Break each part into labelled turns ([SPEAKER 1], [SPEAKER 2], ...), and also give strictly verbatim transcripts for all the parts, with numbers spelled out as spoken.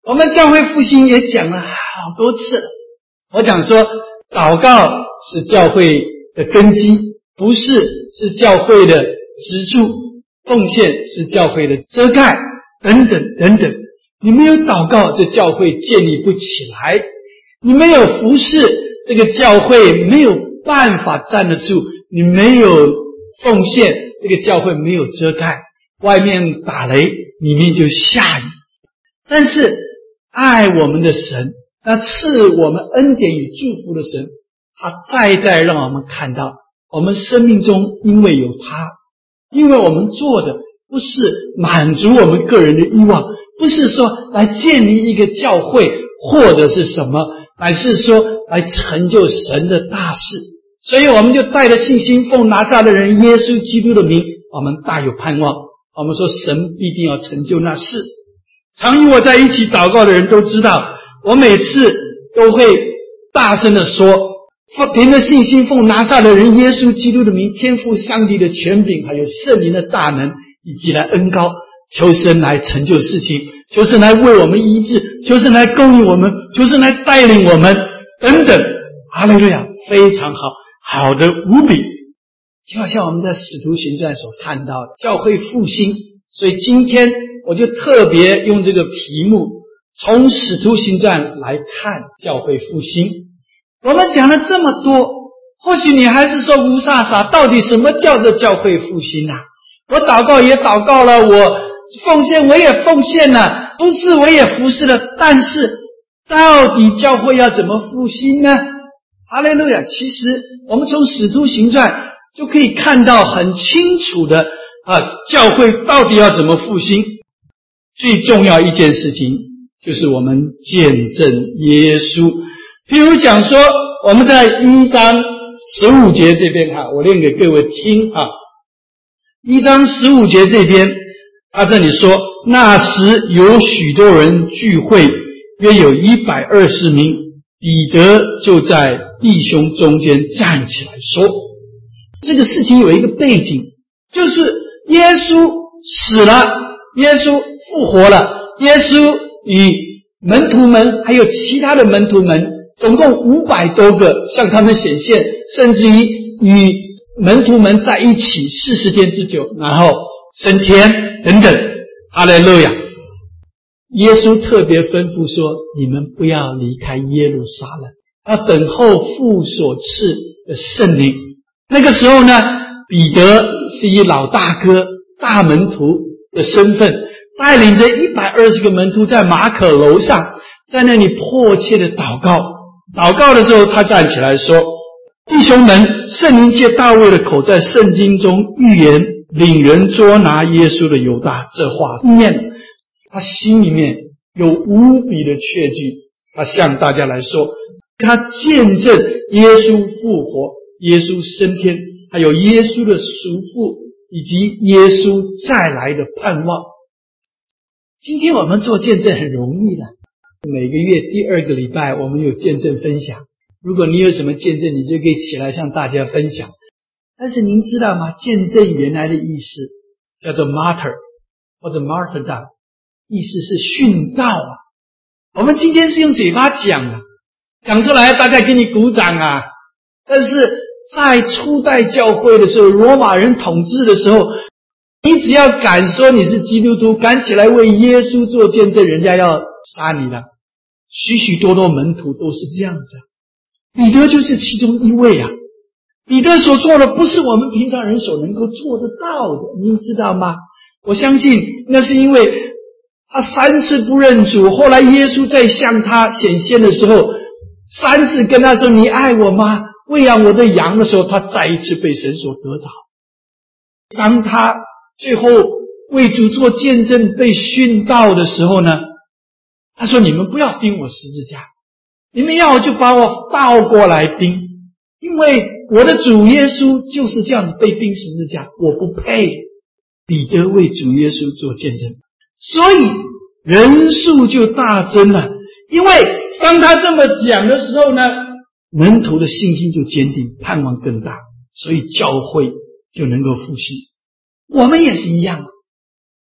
[SPEAKER 1] 我们教会复兴也讲了好多次了。我讲说，祷告是教会的根基，不是是教会的支柱，奉献是教会的遮盖，等等等等。你没有祷告，这教会建立不起来；你没有服侍，这个教会没有办法站得住；你没有奉献，这个教会没有遮盖。外面打雷，里面就下雨。但是爱我们的神，那赐我们恩典与祝福的神，他再再让我们看到，我们生命中因为有他，因为我们做的不是满足我们个人的欲望，不是说来建立一个教会或者是什么，乃是说来成就神的大事。所以我们就带着信心，奉拿撒勒人耶稣基督的名，我们大有盼望。我们说神必定要成就那事。常与我在一起祷告的人都知道，我每次都会大声的说，凭着信心奉拿撒勒人耶稣基督的名，天父上帝的权柄，还有圣灵的大能，以及来恩膏，求神来成就事情，求神来为我们医治，求神来供应我们，求神来带领我们等等。哈利路亚，非常好，好的无比。就好像我们在使徒行传所看到的教会复兴，所以今天我就特别用这个题目，从使徒行传来看教会复兴。我们讲了这么多，或许你还是说吴莎莎，到底什么叫做教会复兴啊？我祷告也祷告了，我奉献我也奉献了，服侍我也服侍了，但是到底教会要怎么复兴呢？哈利路亚！其实我们从使徒行传就可以看到很清楚的啊，教会到底要怎么复兴。最重要一件事情就是我们见证耶稣。譬如讲说，我们在一章十五节这边哈，我念给各位听啊。一章十五节这边，他这里说，那时有许多人聚会，约有一百二十名，彼得就在弟兄中间站起来说，这个事情有一个背景，就是耶稣死了，耶稣复活了，耶稣与门徒们还有其他的门徒们总共五百多个向他们显现，甚至于与门徒们在一起四十天之久，然后升天等等。哈利路亚！耶稣特别吩咐说，你们不要离开耶路撒冷，要等候父所赐的圣灵。那个时候呢，彼得是以老大哥大门徒的身份，带领着一百二十个门徒在马可楼上，在那里迫切的祷告。祷告的时候，他站起来说，弟兄们，圣灵借大卫的口在圣经中预言领人捉拿耶稣的犹大，这话念，他心里面有无比的确据。他向大家来说，他见证耶稣复活，耶稣升天，还有耶稣的赎复，以及耶稣再来的盼望。今天我们做见证很容易的，每个月第二个礼拜我们有见证分享，如果你有什么见证，你就可以起来向大家分享。但是您知道吗？见证原来的意思叫做 martyr 或者 martyrdom， 意思是殉道啊。我们今天是用嘴巴讲啊，讲出来大家给你鼓掌啊。但是在初代教会的时候，罗马人统治的时候，你只要敢说你是基督徒，敢起来为耶稣做见证，人家要杀你了。许许多多门徒都是这样子，彼得就是其中一位啊。彼得所做的不是我们平常人所能够做得到的，您知道吗？我相信那是因为他三次不认主，后来耶稣在向他显现的时候，三次跟他说，你爱我吗？喂养我的羊的时候，他再一次被神所得着。当他最后为主做见证被殉道的时候呢，他说，你们不要钉我十字架，你们要就把我倒过来钉，因为我的主耶稣就是这样被钉十字架，我不配。彼得为主耶稣做见证，所以人数就大增了。因为当他这么讲的时候呢，门徒的信心就坚定，盼望更大，所以教会就能够复兴。我们也是一样，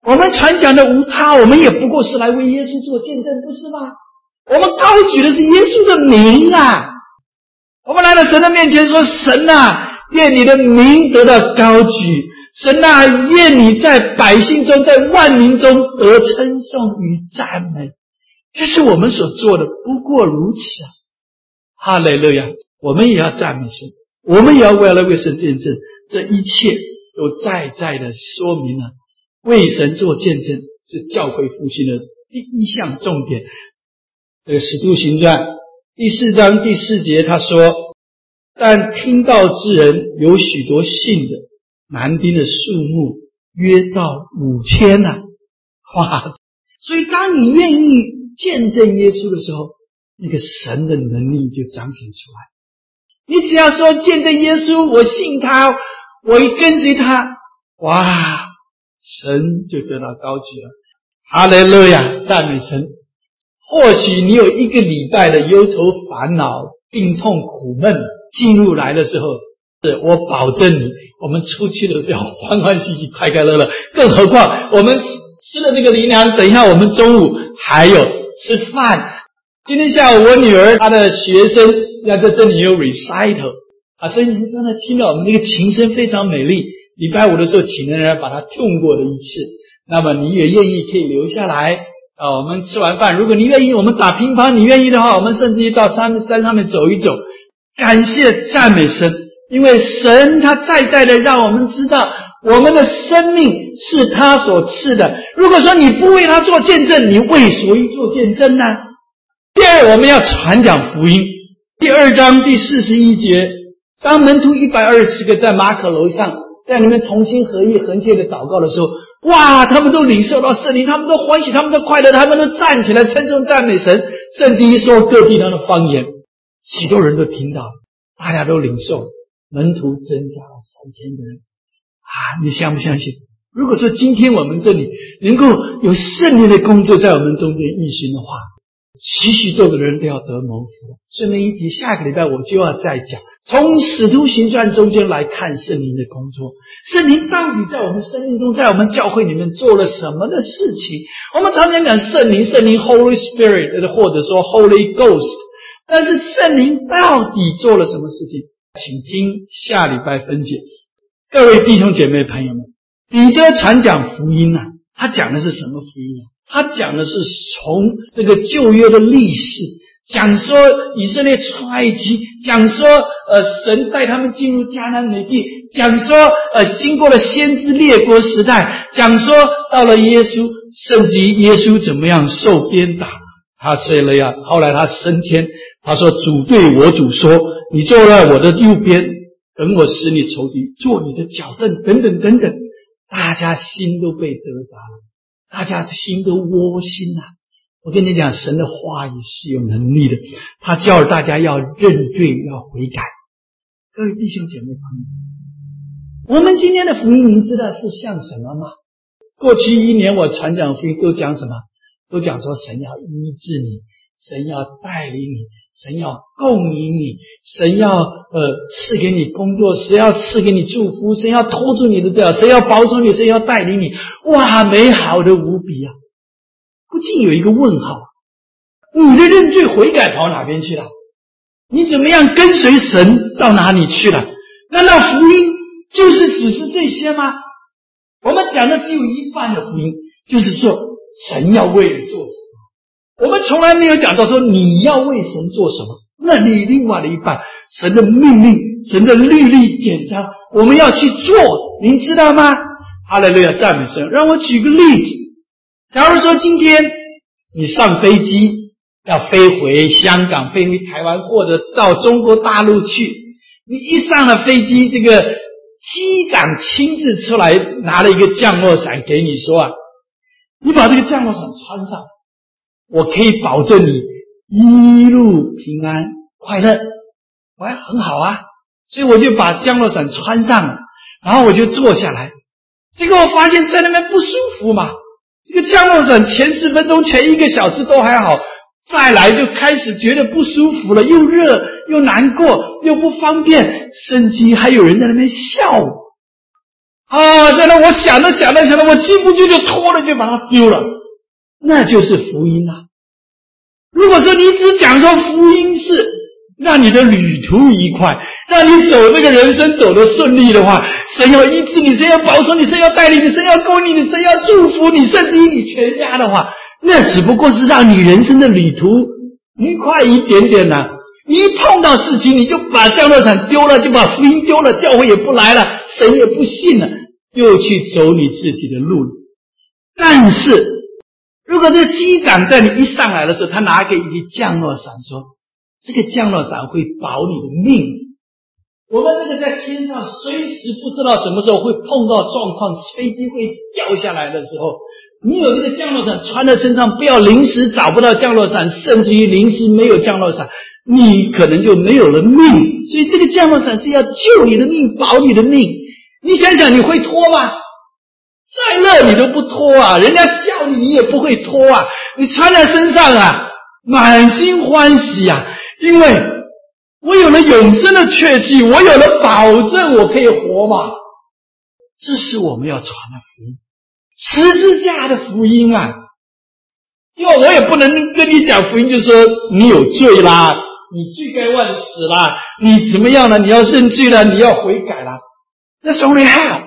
[SPEAKER 1] 我们传讲的无他，我们也不过是来为耶稣做见证，不是吗？我们高举的是耶稣的名啊！我们来到神的面前说：神啊，愿你的名得到高举，神啊，愿你在百姓中，在万民中得称颂与赞美。这是我们所做的，不过如此啊！哈利路亚！我们也要赞美神，我们也要为了为神见证，这一切都在在的说明了，为神做见证是教会复兴的第一项重点。这个使徒行传第四章第四节他说：但听道之人有许多信的，男丁的数目约到五千啊！哇！所以当你愿意见证耶稣的时候，那个神的能力就彰显出来。你只要说见证耶稣，我信他，我跟随他，哇，神就得到高举了。哈利路亚，赞美神。或许你有一个礼拜的忧愁烦恼、病痛苦闷进入来的时候，我保证你，我们出去的时候欢欢喜喜、快快乐乐。更何况我们吃了那个灵粮，等一下我们中午还有吃饭。今天下午我女儿她的学生要在这里有 recital 啊，所以你刚才听到我们那个琴声非常美丽。礼拜五的时候请人来把它 tune 过的一次，那么你也愿意可以留下来啊。我们吃完饭，如果你愿意，我们打乒乓，你愿意的话，我们甚至于到山山上面走一走。感谢赞美神，因为神他在在的让我们知道我们的生命是他所赐的。如果说你不为他做见证，你为谁做见证呢？第二，我们要传讲福音。第二章第四十一节，当门徒一百二十个在马可楼上在你们同心合意横切的祷告的时候，哇，他们都领受到圣灵，他们都欢喜，他们都快乐，他们都站起来称颂赞美神，甚至于说各地方的方言，许多人都听到，大家都领受，门徒增加了三千个人啊！你相不相信？如果说今天我们这里能够有圣灵的工作在我们中间运行的话，许许多多的人都要得蒙福。顺便一提，下个礼拜我就要再讲从使徒行传中间来看圣灵的工作，圣灵到底在我们生命中，在我们教会里面做了什么的事情。我们常常讲圣灵，圣灵 Holy Spirit 或者说 Holy Ghost， 但是圣灵到底做了什么事情，请听下礼拜分解。各位弟兄姐妹朋友们，彼得传讲福音啊，他讲的是什么福音啊？他讲的是从这个旧约的历史，讲说以色列出埃及，讲说呃神带他们进入迦南美地，讲说呃经过了先知列国时代，讲说到了耶稣，甚至于耶稣怎么样受鞭打，他睡了呀，后来他升天，他说主对我主说，你坐在我的右边，等我使你仇敌做你的脚凳，等等等等。大家心都被得着了，大家心都窝心啊！我跟你讲，神的话语是有能力的，他叫大家要认罪，要悔改。各位弟兄姐妹朋友，我们今天的福音您知道是像什么吗？过去一年我传讲福音都讲什么？都讲说神要医治你，神要带领你，神要供应你，神要呃赐给你工作，神要赐给你祝福，神要托住你的脚，神要保守你，神要带领你。哇，美好的无比啊！不禁有一个问号，你的认罪悔改跑哪边去了？你怎么样跟随神到哪里去了？难道福音就是只是这些吗？我们讲的只有一半的福音，就是说神要为你做什么，我们从来没有讲到说你要为神做什么。那你另外的一半，神的命令，神的律例典章，我们要去做，您知道吗？哈利路亚，赞美神。让我举个例子，假如说今天你上飞机要飞回香港，飞回台湾，或者到中国大陆去，你一上了飞机，这个机长亲自出来拿了一个降落伞给你说啊，你把这个降落伞穿上，我可以保证你一路平安快乐。喂，很好啊，所以我就把降落伞穿上了，然后我就坐下来，结果我发现在那边不舒服嘛，这个降落伞前十分钟前一个小时都还好，再来就开始觉得不舒服了，又热又难过又不方便，甚至还有人在那边笑我。 啊，在那我想着想着想着，我进不去就拖了，就把它丢了，那就是福音啊。如果说你只讲说福音是让你的旅途愉快，让你走这个人生走得顺利的话，神要医治你，神要保守你，神要带领你，神要供应你，神要祝福你，甚至于你全家的话，那只不过是让你人生的旅途愉快一点点啊。你一碰到事情，你就把降落伞丢了，就把福音丢了，教会也不来了，神也不信了，又去走你自己的路了。但是如果这个机长在你一上来的时候，他拿给一降落伞说，这个降落伞会保你的命。我们这个在天上随时不知道什么时候会碰到状况，飞机会掉下来的时候，你有这个降落伞穿在身上，不要临时找不到降落伞，甚至于临时没有降落伞，你可能就没有了命。所以这个降落伞是要救你的命，保你的命。你想想，你会脱吗？再热你都不脱啊，人家笑你你也不会脱啊，你穿在身上啊，满心欢喜啊，因为我有了永生的确据，我有了保证我可以活嘛。这是我们要传的福音，十字架的福音啊。因为我也不能跟你讲福音就说你有罪啦，你罪该万死啦，你怎么样了，你要认罪了，你要悔改啦。That's only half.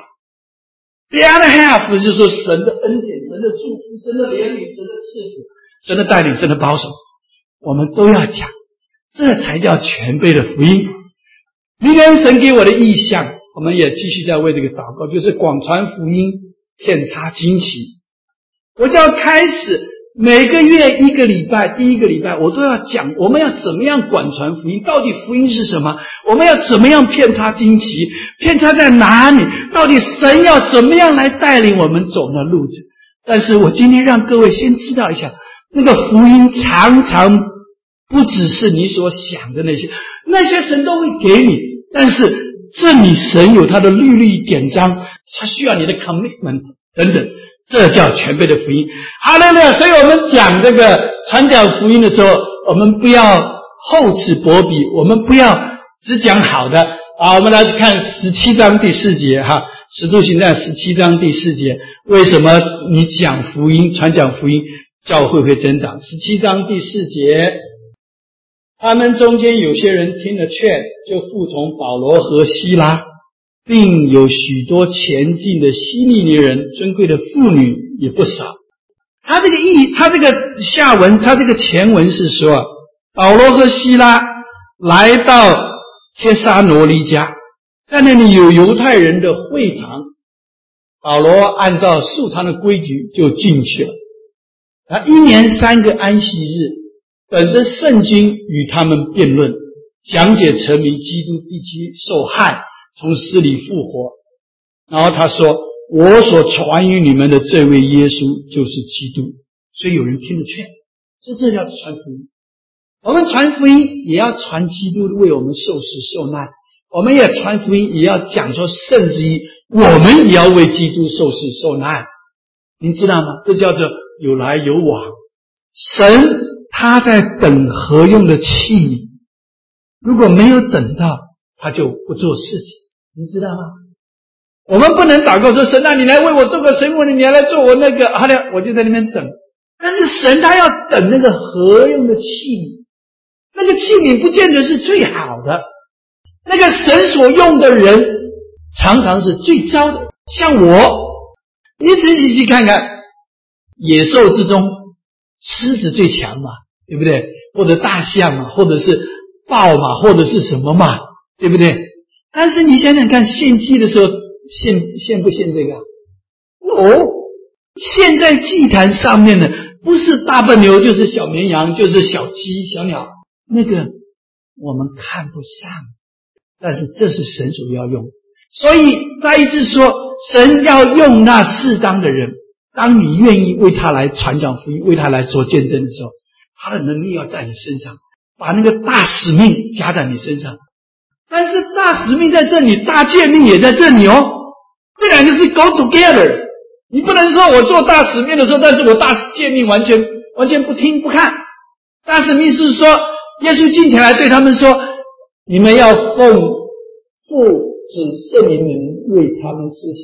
[SPEAKER 1] The other half 就是说神的恩典，神的祝福，神的怜悯，神的赐福，神的带领，神的保守，我们都要讲，这才叫全备的福音。明天神给我的意向，我们也继续在为这个祷告，就是广传福音，遍插旌旗。我就要开始每个月一个礼拜，第一个礼拜我都要讲我们要怎么样广传福音，到底福音是什么，我们要怎么样遍插旌旗，遍插在哪里，到底神要怎么样来带领我们走那路子。但是我今天让各位先知道一下，那个福音常常不只是你所想的那些，那些神都会给你，但是这里神有他的律例典章，他需要你的 commitment 等等，这叫全备的福音。好了了，所以我们讲这个传讲福音的时候，我们不要厚此薄彼，我们不要只讲好的啊。我们来看十七章第四节哈，使徒行传十七章第四节，为什么你讲福音传讲福音教会会增长。十七章第四节，他们中间有些人听了劝，就服从保罗和西拉，并有许多前进的希利尼人，尊贵的妇女也不少。他这个意，他这个下文，他这个前文是说，保罗和西拉来到帖撒罗尼迦，在那里有犹太人的会堂，保罗按照素常的规矩就进去了。他一年三个安息日，等着圣经与他们辩论，讲解成明基督必须受害，从死里复活。然后他说，我所传于你们的这位耶稣就是基督。所以有人听了劝，这这叫传福音。我们传福音也要传基督为我们受死受难，我们也传福音也要讲说，甚至于我们也要为基督受死受难。您知道吗？这叫做有来有往。神他在等合用的器皿，如果没有等到，他就不做事情，你知道吗？我们不能祷告说，神啊，你来为我做个神父，你来做我那个，好了，我就在那边等。但是神他要等那个合用的器皿，那个器皿不见得是最好的，那个神所用的人常常是最糟的。像我，你仔细去看看，野兽之中狮子最强嘛，对不对？或者大象嘛，或者是豹嘛，或者是什么嘛，对不对？但是你想想看，献祭的时候献献不献这个？哦，献在祭坛上面的不是大笨牛，就是小绵羊，就是小鸡小鸟，那个我们看不上，但是这是神所要用。所以再一次说，神要用那适当的人，当你愿意为他来传讲福音，为他来做见证的时候，他的能力要在你身上，把那个大使命加在你身上。但是大使命在这里，大诫命也在这里哦，这两个是 go together。你不能说我做大使命的时候，但是我大诫命完全完全不听不看。大使命是说，耶稣进前来对他们说，你们要奉父子圣灵名为他们施洗，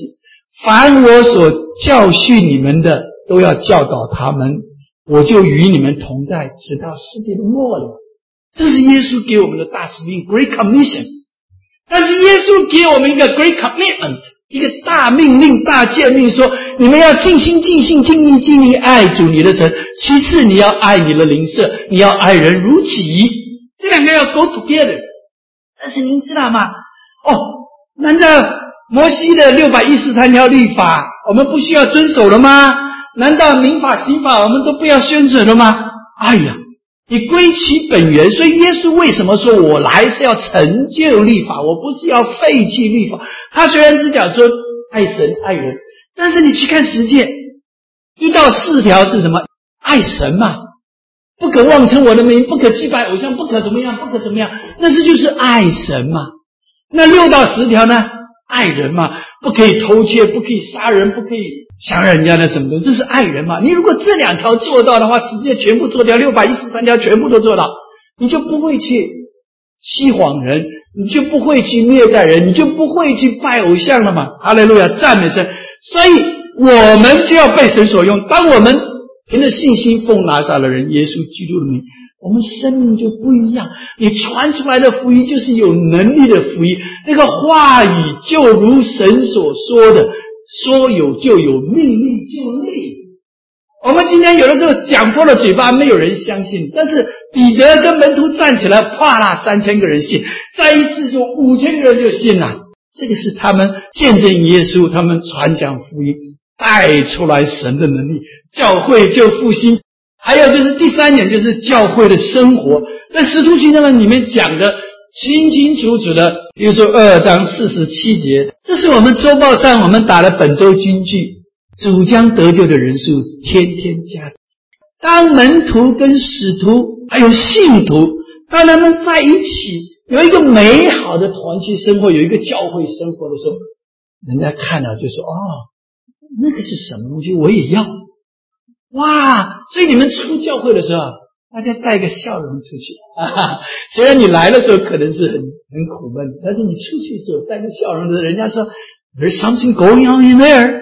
[SPEAKER 1] 凡我所教训你们的，都要教导他们，我就与你们同在，直到世界的末了。这是耶稣给我们的大使命 Great Commission。 但是耶稣给我们一个 Great Commitment， 一个大命令大诫命，说你们要尽心尽性尽力尽力爱主你的神，其次你要爱你的邻舍，你要爱人如己，这两个要 go together。 但是您知道吗？哦，难道摩西的六百一十三条律法我们不需要遵守了吗？难道民法刑法我们都不要宣传了吗？哎呀，你归其本源。所以耶稣为什么说我来是要成就律法，我不是要废弃律法。他虽然只讲说爱神爱人，但是你去看实践，一到四条是什么？爱神嘛，不可妄称我的名，不可祭拜偶像，不可怎么样，不可怎么样，那是就是爱神嘛。那六到十条呢？爱人嘛，不可以偷窃，不可以杀人，不可以想人家的什么的，这是爱人嘛。你如果这两条做到的话，实际全部做掉，六百一十三条全部都做到，你就不会去欺谎人，你就不会去虐待人，你就不会去拜偶像了嘛。哈利路亚，赞美神。所以我们就要被神所用。当我们凭着信心奉拿撒勒人耶稣基督的名，我们生命就不一样。你传出来的福音就是有能力的福音，那个话语就如神所说的，说有就有，命立就立。我们今天有的时候讲破了嘴巴，没有人相信，但是彼得跟门徒站起来，啪啦，三千个人信，再一次就五千个人就信了。这个是他们见证耶稣，他们传讲福音带出来神的能力，教会就复兴。还有就是第三点，就是教会的生活，在使徒行传里面讲的清清楚楚的，比如说二章四十七节，这是我们周报上我们打的本周金句，主将得救的人数天天加增。当门徒跟使徒还有信徒，当他们在一起有一个美好的团契生活，有一个教会生活的时候，人家看了就说，哦，那个是什么东西我也要。哇，所以你们出教会的时候，大家带个笑容出去。哈哈，虽然你来的时候可能是很很苦闷，但是你出去的时候带个笑容的，人家说 There's something going on in there.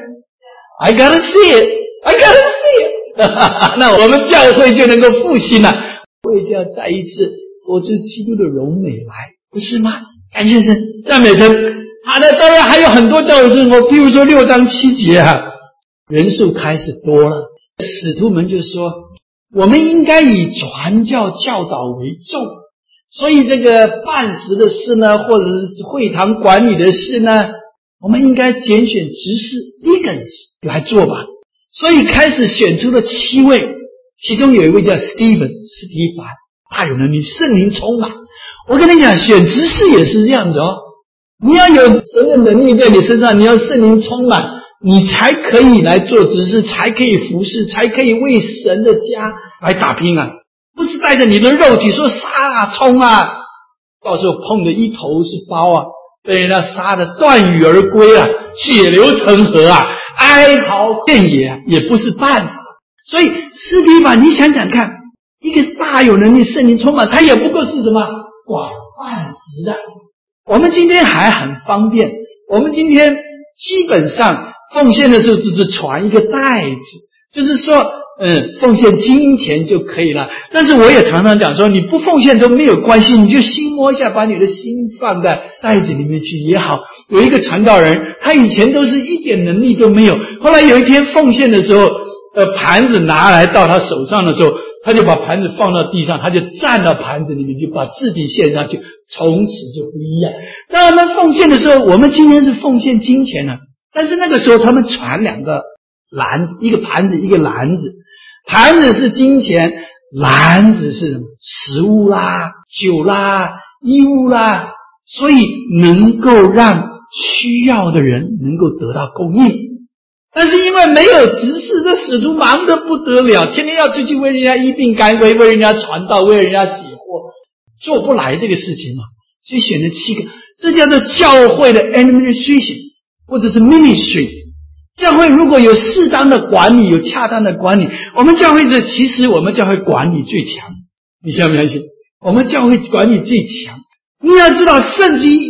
[SPEAKER 1] I gotta see it. I gotta see it. 哈哈，那我们教会就能够复兴了，会就要再一次活出基督的荣美来，不是吗？感谢神，赞美神。好的，当然还有很多教会生活，譬如说六章七节啊，人数开始多了。使徒们就说，我们应该以传教教导为重，所以这个办事的事呢，或者是会堂管理的事呢，我们应该拣选执事 deacons 来做吧。所以开始选出了七位，其中有一位叫 Stephen 史提凡，大有能力，圣灵充满。我跟你讲，选执事也是这样子哦，你要有神的能力在你身上，你要圣灵充满，你才可以来做执事，才可以服侍，才可以为神的家来打拼啊！不是带着你的肉体说杀啊冲啊，到时候碰的一头是包啊，被人家杀得断羽而归啊，血流成河啊，哀嚎遍野啊，也不是办法。所以斯提凡，你想想看，一个大有能力圣灵充满，他也不过是什么广泛时的。我们今天还很方便，我们今天基本上奉献的时候只是传一个袋子，就是说嗯，奉献金钱就可以了。但是我也常常讲说，你不奉献都没有关系，你就心摸一下，把你的心放在袋子里面去也好。有一个传道人，他以前都是一点能力都没有，后来有一天奉献的时候，呃，盘子拿来到他手上的时候，他就把盘子放到地上，他就站到盘子里面，就把自己献上去，从此就不一样。当我们奉献的时候，我们今天是奉献金钱了，但是那个时候他们传两个篮子，一个盘子，一个篮子。盘子是金钱，篮子是什么？食物啦、酒啦、衣物啦，所以能够让需要的人能够得到供应。但是因为没有执事，这使徒忙得不得了，天天要出去为人家医病赶鬼，为人家传道，为人家解惑，做不来这个事情嘛，所以选了七个，这叫做教会的 administration 或者是 ministry。教会如果有适当的管理，有恰当的管理，我们教会是其实我们教会管理最强，你相不相信？我们教会管理最强。你要知道，甚至于一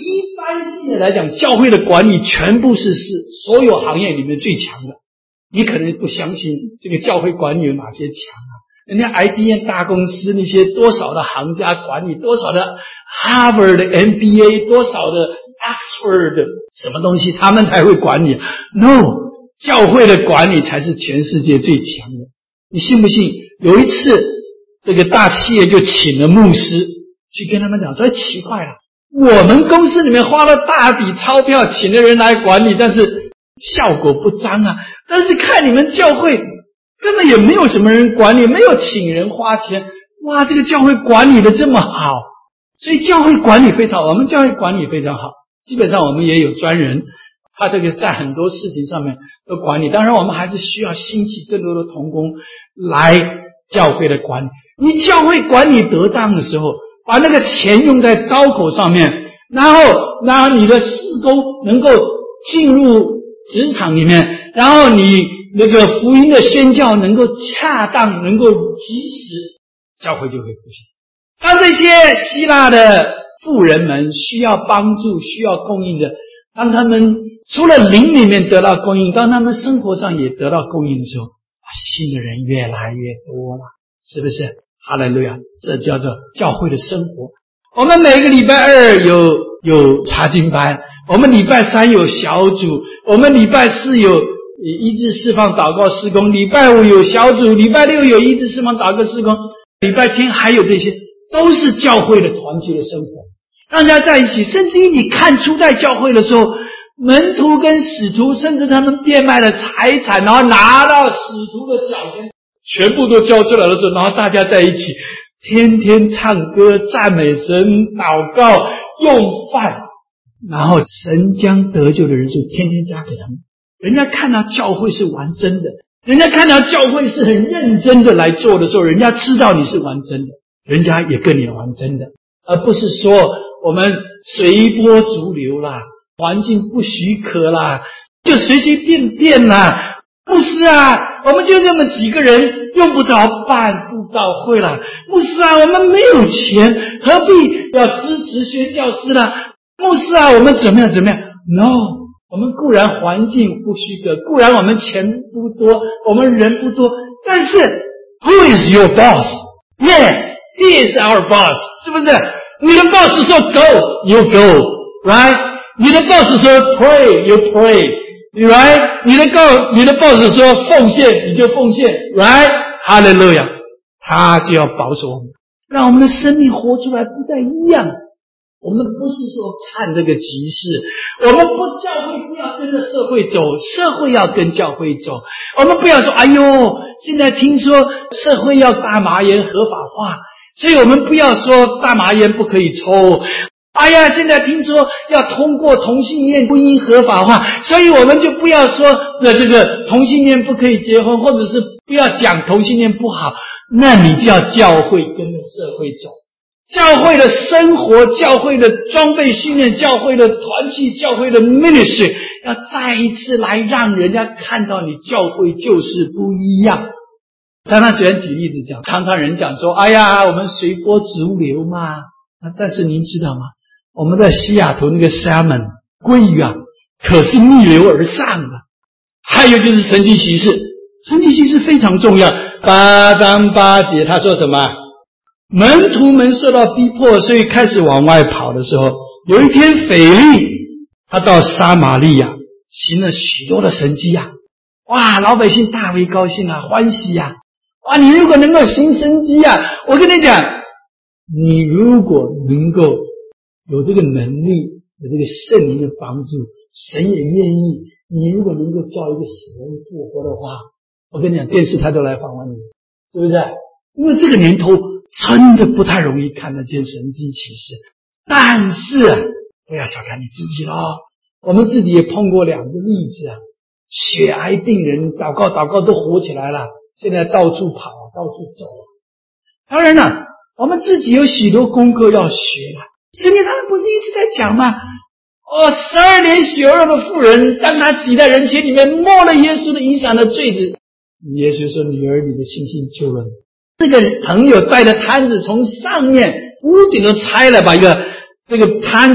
[SPEAKER 1] 般性的来讲，教会的管理全部是是所有行业里面最强的。你可能不相信这个教会管理有哪些强啊？人家 I B M 大公司那些多少的行家管理，多少的 Harvard 的 M B A， 多少的 Oxford 的什么东西，他们才会管理。No， 教会的管理才是全世界最强的。你信不信？有一次，这个大企业就请了牧师去跟他们讲说，哎，奇怪了，我们公司里面花了大笔钞票请了人来管理，但是效果不彰啊。但是看你们教会根本也没有什么人管理，没有请人花钱，哇，这个教会管理的这么好。所以教会管理非常好，我们教会管理非常好，基本上我们也有专人，他这个在很多事情上面都管理。当然我们还是需要兴起更多的同工来教会的管理。你教会管理得当的时候，把那个钱用在刀口上面，然后然后你的事工能够进入职场里面，然后你那个福音的宣教能够恰当，能够及时，教会就会复兴。当这些希腊的富人们需要帮助，需要供应的，当他们除了灵里面得到供应，当他们生活上也得到供应的时候，信的人越来越多了，是不是？哈利路亚！这叫做教会的生活。我们每个礼拜二有有查经班，我们礼拜三有小组，我们礼拜四有医治释放祷告事工，礼拜五有小组，礼拜六有医治释放祷告事工，礼拜天还有这些，都是教会的团聚的生活，让大家在一起。甚至于你看初代教会的时候，门徒跟使徒甚至他们变卖了财产，然后拿到使徒的脚前，全部都交出来的时候，然后大家在一起天天唱歌赞美神祷告用饭，然后神将得救的人数天天加给他们。人家看到教会是玩真的，人家看到教会是很认真的来做的时候，人家知道你是玩真的，人家也跟你玩真的，而不是说我们随波逐流啦，环境不许可啦，就随随便便啦。牧师啊，我们就这么几个人，用不着办布道会啦。牧师啊，我们没有钱，何必要支持宣教师啦？牧师啊，我们怎么样怎么样 ？No， 我们固然环境不许可，固然我们钱不多，我们人不多，但是 Who is your boss? Yes, he is our boss， 是不是？你的 boss 说 Go, you go, right？ 你的 boss 说 Pray, you pray。Right， 你的告，你的 boss 说奉献，你就奉献 ，Right， 哈利路亚，他就要保守我们，让我们的生命活出来不再一样。我们不是说看这个局势，我们不教会不要跟着社会走，社会要跟教会走。我们不要说，哎呦，现在听说社会要大麻烟合法化，所以我们不要说大麻烟不可以抽。哎呀，现在听说要通过同性恋婚姻合法化，所以我们就不要说的这个同性恋不可以结婚，或者是不要讲同性恋不好。那你叫教会跟着社会走，教会的生活，教会的装备训练，教会的团契，教会的 ministry， 要再一次来让人家看到你教会就是不一样。常常喜欢举例子讲，常常人讲说，哎呀，我们随波逐流嘛。但是您知道吗？我们在西雅图那个 salmon 鲑鱼啊，可是逆流而上的。还有就是神迹奇事，神迹奇事非常重要。八章八节他说什么？门徒们受到逼迫，所以开始往外跑的时候，有一天腓力他到撒玛利亚行了许多的神迹啊，哇，老百姓大为高兴啊，欢喜啊，哇，你如果能够行神迹啊，我跟你讲，你如果能够有这个能力，有这个圣灵的帮助，神也愿意，你如果能够叫一个死人复活的话，我跟你讲，电视台都来访问你，是不是？因为这个年头真的不太容易看得见神迹奇事。但是不要小看你自己咯，我们自己也碰过两个例子啊，血癌病人祷告祷告都活起来了，现在到处跑到处走。当然了，我们自己有许多功课要学了。圣经上面不是一直在讲吗？哦，十二年血肉的妇人，当他挤在人群里面摸了耶稣的衣裳的坠子，耶稣说：“女儿，你的信心救了你。”这个朋友带着摊子从上面屋顶都拆了，把一个这个摊子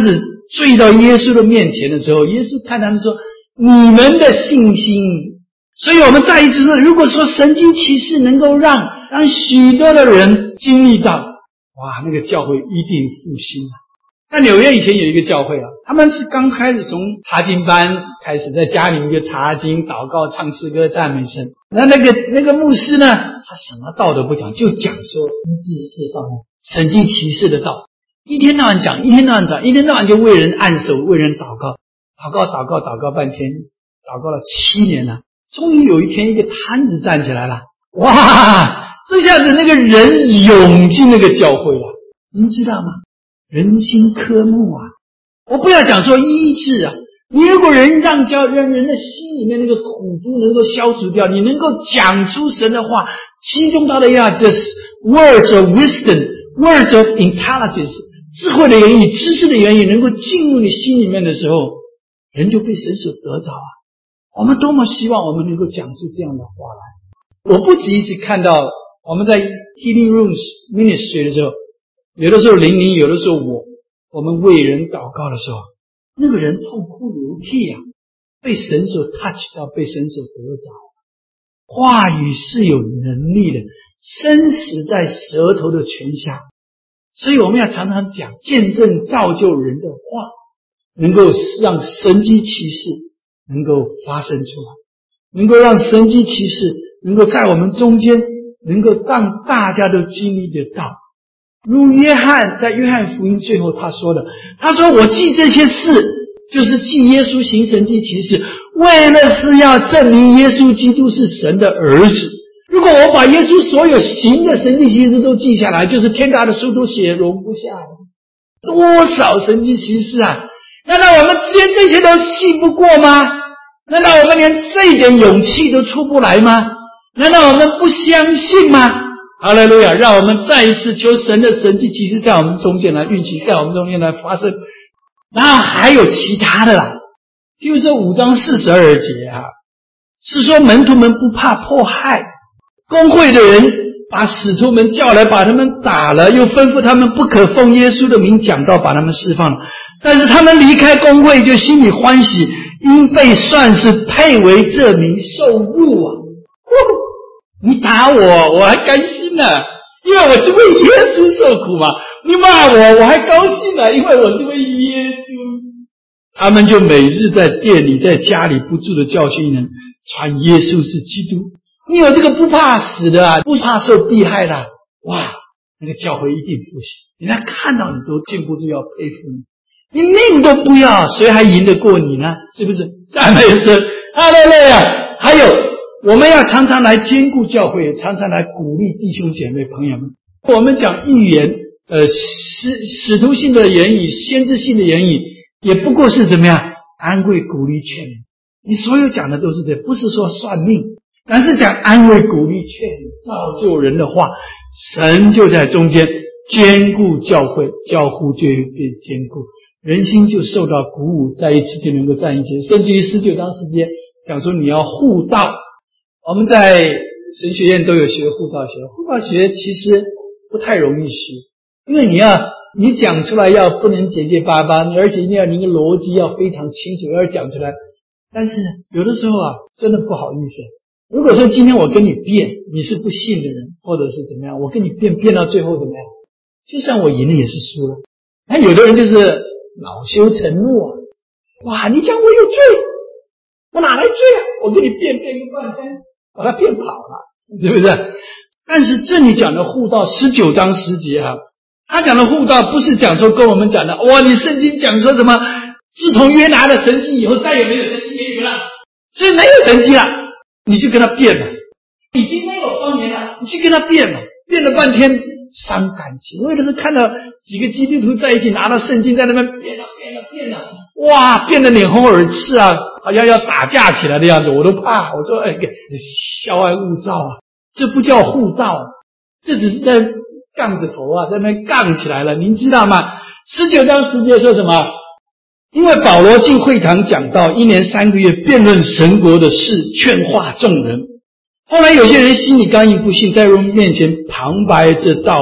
[SPEAKER 1] 坠到耶稣的面前的时候，耶稣看他们说，你们的信心。所以我们再一次说，如果说神迹奇事能够让让许多的人经历到，哇，那个教会一定复兴啊。在纽约以前有一个教会啊，他们是刚开始从查经班开始，在家里面就查经、祷告、唱诗歌、赞美神。那那个那个牧师呢，他什么道都不讲，就讲说医治释放、神迹奇事的道，一天到晚讲，一天到晚讲，一天到晚就为人按手，为人祷告，祷告祷告祷告半天，祷告了七年了，终于有一天一个摊子站起来了，哇！这下子那个人涌进那个教会了，您知道吗？人心科目啊！我不要讲说医治啊，你如果人让教让人的心里面那个苦毒能够消除掉，你能够讲出神的话，其中它的呀，这 words of wisdom, words of intelligence， 智慧的言语、知识的言语能够进入你心里面的时候，人就被神所得着啊！我们多么希望我们能够讲出这样的话来！我不止一次看到我们在 healing rooms ministry 的时候，有的时候灵灵，有的时候我我们为人祷告的时候，那个人痛哭流涕啊，被神所 touch 到，被神所得着。话语是有能力的，生死在舌头的泉下，所以我们要常常讲见证造就人的话，能够让神迹奇事能够发生出来，能够让神迹奇事能够在我们中间，能够让大家都经历得到。如约翰在约翰福音最后他说的，他说我记这些事，就是记耶稣行神迹奇事，为了是要证明耶稣基督是神的儿子。如果我把耶稣所有行的神迹奇事都记下来，就是天大的书都写容不下来，多少神迹奇事啊！难道我们连这些都信不过吗？难道我们连这一点勇气都出不来吗？难道我们不相信吗？哈利路亚！让我们再一次求神的神迹奇事在我们中间来运行，在我们中间来发生。然后还有其他的啦，譬如说五章四十二节啊，是说门徒们不怕迫害，公会的人把使徒们叫来，把他们打了，又吩咐他们不可奉耶稣的名讲道，把他们释放了。但是他们离开公会就心里欢喜，因被算是配为这名受辱啊！你打我，我还甘心呢、啊，因为我是为耶稣受苦嘛。你骂我，我还高兴呢、啊，因为我是为耶稣。他们就每日在店里、在家里不住的教训人，传耶稣是基督。你有这个不怕死的啊，不怕受迫害的，哇，那个教会一定复兴。人家看到你都禁不住要佩服你，你命都不要，谁还赢得过你呢？是不是？赞美神，哈利路亚！还有，我们要常常来兼顾教会，常常来鼓励弟兄姐妹朋友们。我们讲预言，呃，使使徒性的言语、先知性的言语，也不过是怎么样安慰、鼓励、劝勉。你所有讲的都是这，不是说算命，但是讲安慰、鼓励、劝勉、造就人的话，神就在中间兼顾教会，教会就变坚固，人心就受到鼓舞，在一起就能够站一起。甚至于十九章时间讲说你要护道。我们在神学院都有学护道学，护道学其实不太容易学，因为你要你讲出来要不能结结巴巴，而且一定要你的逻辑要非常清楚，要讲出来。但是有的时候啊，真的不好意思。如果说今天我跟你辩，你是不信的人，或者是怎么样，我跟你辩辩到最后怎么样？就算我赢了也是输了。那有的人就是恼羞成怒啊，哇，你讲我有罪，我哪来罪啊？我跟你辩辩个半天。把他骗跑了，是不是？但是这里讲的护道十九章十节啊，他讲的护道不是讲说跟我们讲的，哇，你圣经讲说什么？自从约拿的神迹以后，再也没有神迹给你们了，所以没有神迹了，你就跟他辩了，已经没有方言了，你去跟他辩了，辩了半天伤感情，为的是看到几个基督徒在一起拿到圣经在那边辩了辩了辩了，哇，辩得脸红耳赤啊，好像要打架起来的样子，我都怕。我说，哎，稍安勿躁啊，这不叫护道，这只是在杠着头啊，在那边杠起来了。您知道吗？十九章十节说什么？因为保罗进会堂讲道，一年三个月辩论神国的事，劝化众人。后来有些人心里刚硬不信，在人面前旁白这道，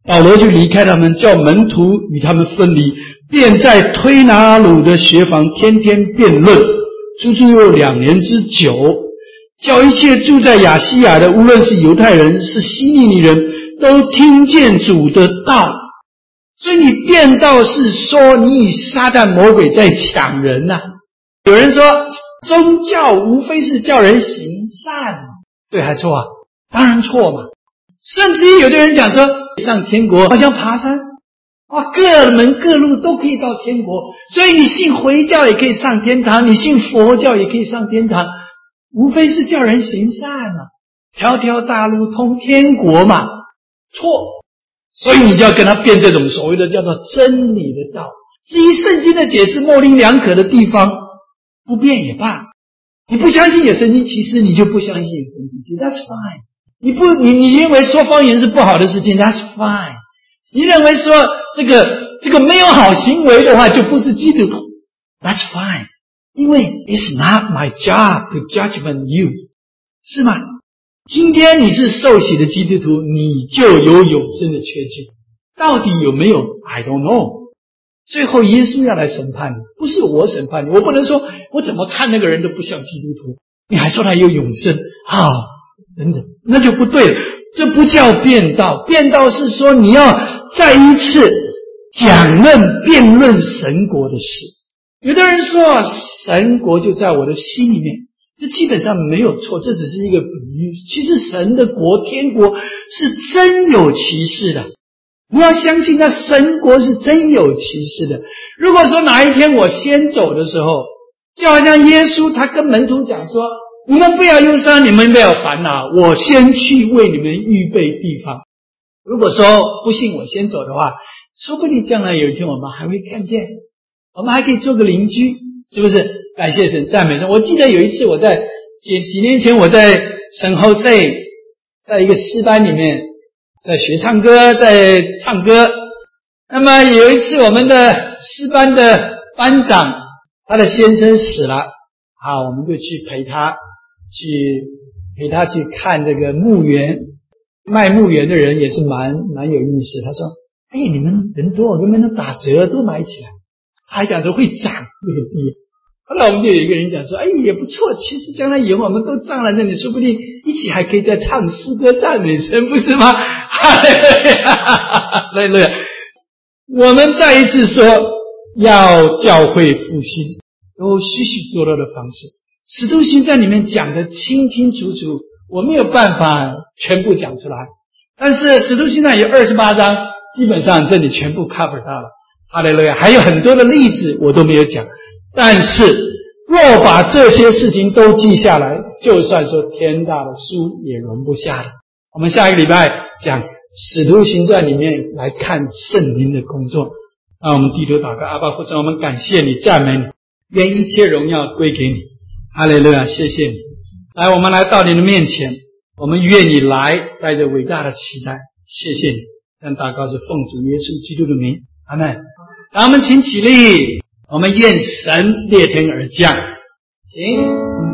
[SPEAKER 1] 保罗就离开他们，叫门徒与他们分离，便在推拿鲁的学房天天辩论，足足有两年之久，叫一切住在亚细亚的，无论是犹太人是希利尼人，都听见主的道。所以你辩道是说你与撒旦魔鬼在抢人啊。有人说宗教无非是叫人行善，对还错啊？当然错嘛。甚至于有的人讲说上天国好像爬山，哇，各门各路都可以到天国，所以你信回教也可以上天堂，你信佛教也可以上天堂，无非是叫人行善嘛，条条大路通天国嘛。错，所以你就要跟他辩这种所谓的叫做真理的道。至于圣经的解释模棱两可的地方，不辩也罢。你不相信有神迹奇事，你就不相信有神迹奇事 ，That's fine。你不，你你认为说方言是不好的事情 ，That's fine。你认为说这个这个没有好行为的话，就不是基督徒 ，That's fine。因为 It's not my job to judgment you， 是吗？今天你是受洗的基督徒，你就有永生的确据。到底有没有 ？I don't know。最后耶稣要来审判你，不是我审判你。我不能说我怎么看那个人都不像基督徒，你还说他有永生，好。等等，那就不对了，这不叫辩道。辩道是说你要再一次讲论辩论神国的事。有的人说神国就在我的心里面，这基本上没有错，这只是一个比喻。其实神的国天国是真有其事的，你要相信那神国是真有其事的。如果说哪一天我先走的时候，就好像耶稣他跟门徒讲说，你们不要忧伤，你们不要烦恼，我先去为你们预备地方。如果说不信我先走的话，说不定将来有一天我们还会看见，我们还可以做个邻居，是不是？感谢神，赞美神。我记得有一次我在几几年前我在圣何塞，在一个诗班里面在学唱歌，在唱歌。那么有一次我们的诗班的班长他的先生死了，好，我们就去陪他去陪他去看这个墓园，卖墓园的人也是蛮蛮有意思。他说：“哎，你们人多，能不能打折都买起来？”他还讲说会涨，会很低。后来我们就有一个人讲说：“哎，也不错，其实将来以后我们都站在那里，说不定一起还可以再唱诗歌赞美神，不是吗？”哈利路亚，哈利路亚。我们再一次说要教会复兴，有许许多多的方式。使徒行传里面讲得清清楚楚，我没有办法全部讲出来，但是使徒行传有二十八章，基本上这里全部 cover 到了。哈利路亚，还有很多的例子我都没有讲，但是若把这些事情都记下来，就算说天大的书也容不下了。我们下一个礼拜讲使徒行传里面来看圣灵的工作。那我们低头祷告，阿爸父神，我们感谢你，赞美你，愿一切荣耀归给你。哈利路亚，谢谢你。来，我们来到你的面前，我们愿意来带着伟大的期待，谢谢你。这样祷告是奉主耶稣基督的名，阿们。让我们请起立，我们愿神裂天而降，请。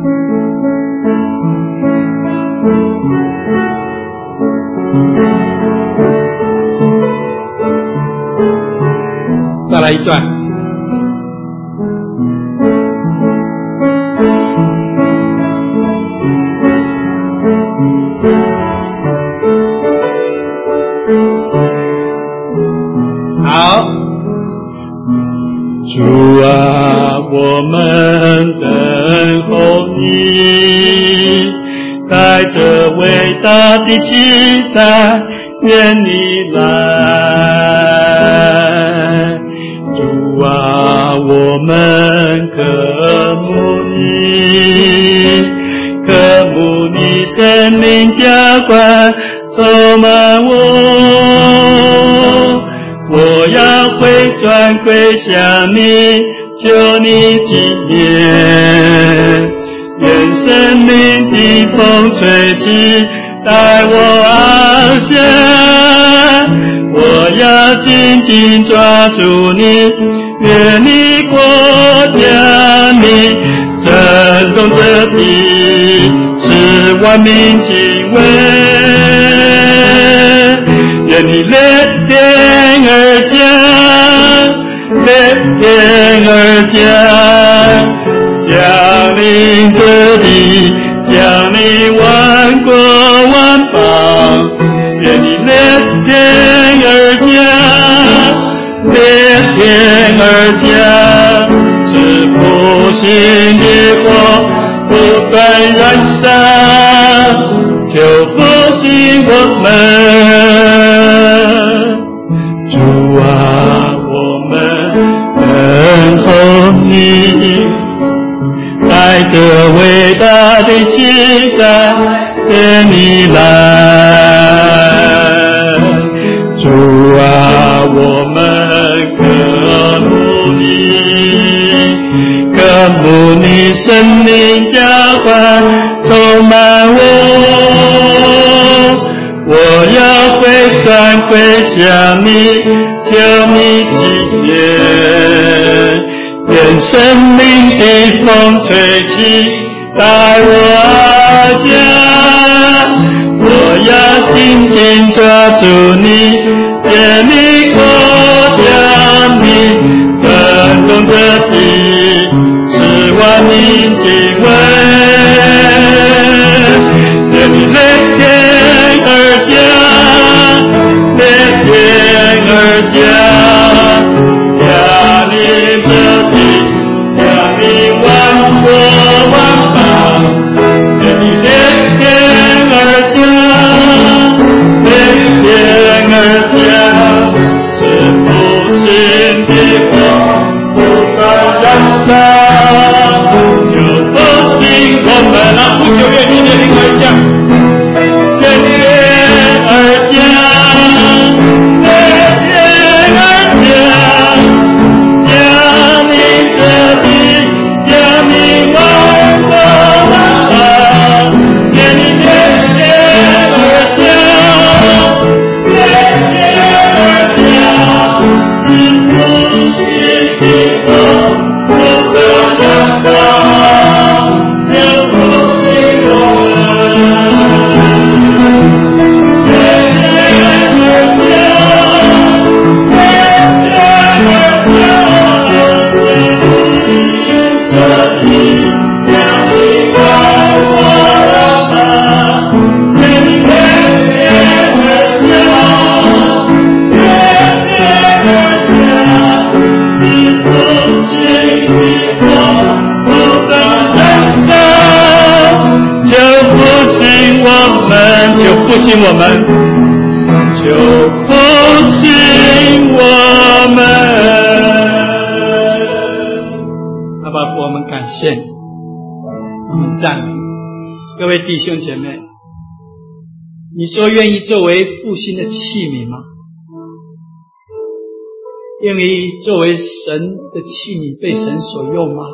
[SPEAKER 1] 再来一段。好，主啊，我们等候你，带着伟大的期待，愿你来。主啊，我们渴慕你，渴慕你生命浇灌充满我，我要回转归向你，求你纪念，愿生命的风吹起，带我翱翔，我要紧紧抓住你，愿你国降临，震动这地，使万民敬畏，愿
[SPEAKER 2] 愿你裂天而降，裂天而降，降临这地，降临万国万邦。愿你裂天而降，裂天而降，是复兴的火不断燃烧，就复兴我们。主啊，我们等候你，带着伟大的期待等你来。主啊，我们渴慕你，渴慕你生命浇灌充满我，我要回转归向你，求你纪念，愿生命的风吹起，带我下，我要紧紧抓住你，愿你国降临，震动这地，使万民敬畏。愿你裂天而降，裂天而降，降临这地，降临万国万邦。愿你裂天而降，裂天而降，是复兴的火不断燃烧，就复兴我们啊！呼求愿你的灵而降，愿你裂而降，裂天而降，降临这地，降临万国万邦。愿你裂天而降，裂天而降，是复兴的火不断燃烧，就复兴我们。裂天而降，裂天而降，降临这地，降临万国万邦。愿你裂天而降，裂天而降，是复兴的火不断燃烧，就复兴我们，就复兴我们，就复兴我们。
[SPEAKER 1] 阿爸父，我们感谢你，我们赞美你。各位弟兄姐妹，你说愿意作为复兴的器皿吗？愿意作为神的器皿被神所用吗？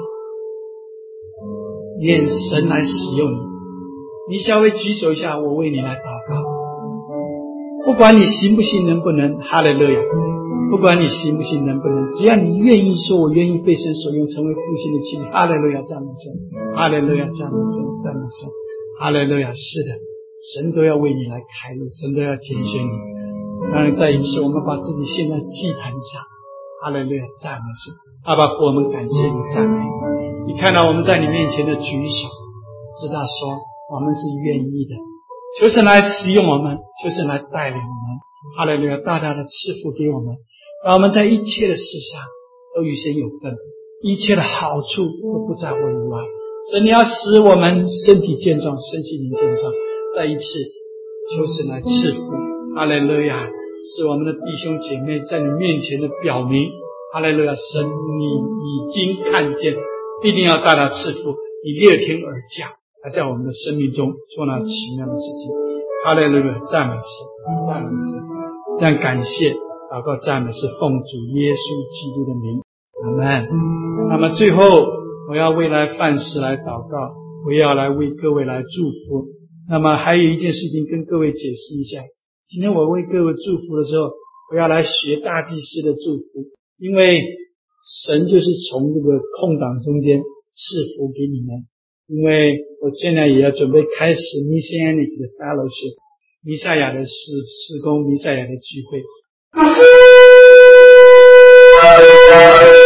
[SPEAKER 1] 愿神来使用你。你稍微举手一下，我为你来祷告。不管你行不行能不能，哈利路亚，不管你行不行能不能，只要你愿意说我愿意被神所用，成为复兴的器皿，哈利路亚，赞美神，哈利路亚，赞美神，赞美神，哈利路亚。是的，神都要为你来开路，神都要拣选你。当然再一次我们把自己献在祭坛上，哈利路亚，赞美神。阿爸父，我们感谢你，赞美你。你看到我们在你面前的举手，知道说我们是愿意的，求神来使用我们，求神来带领我们，哈利路亚，大大的赐福给我们，让我们在一切的事上都与神有份，一切的好处都不在乎以外。神，你要使我们身体健壮，身心灵健壮。再一次求神来赐福，哈利路亚，使我们的弟兄姐妹在你面前的表明，哈利路亚，神你已经看见，必定要大大赐福，你裂天而降，还在我们的生命中做那奇妙的事情。哈利路亚，赞美神，赞美神，这样感谢祷告赞美是奉主耶稣基督的名，阿们。那么最后我要为来饭食来祷告，我要来为各位来祝福。那么还有一件事情跟各位解释一下，今天我为各位祝福的时候，我要来学大祭司的祝福，因为神就是从这个空档中间赐福给你们。因为我现在也要准备开始 Messianic 的 Fellowship， 弥赛亚的事事工，弥赛亚的聚会。